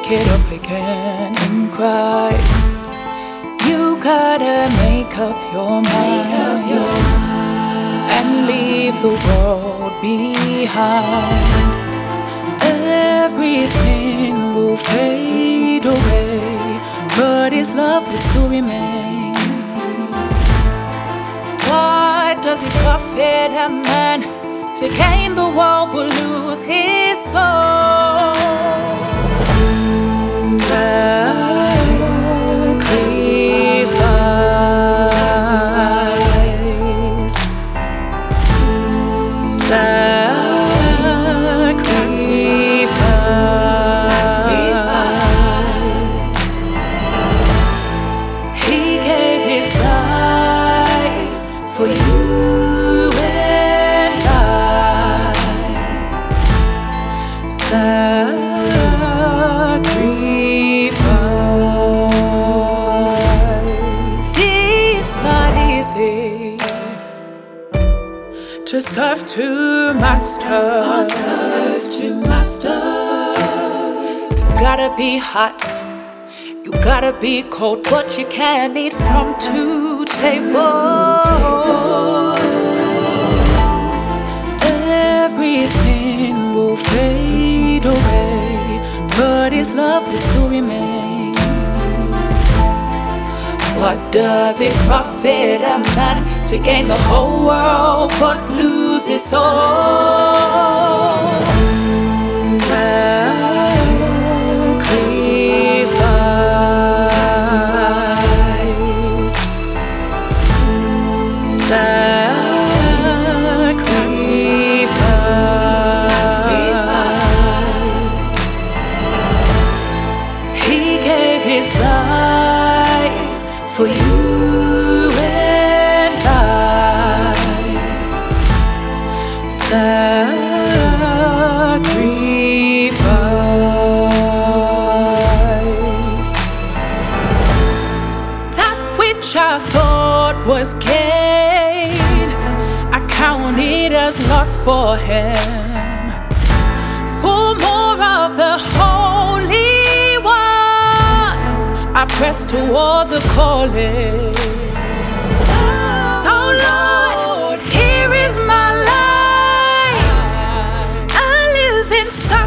pick it up again in Christ. You gotta make up your mind and leave the world behind. Everything will fade away, but His love will still remain. What does it profit a man to gain the world but lose his soul? Sacrifice. He gave His life for you and I. Sacrifice. See, it's not easy to serve two masters. You gotta be hot, you gotta be cold, but you can't eat from two tables. Everything will fade away, but His love will still remain. What does it profit a man to gain the whole world but lose his soul? Sacrifice. Sacrifice. He gave His life for you and I. Sacrifice. That which I thought was gain, I counted as loss for Him. For more of the Holy One, I press toward the calling. So Lord, here is my life. I live inside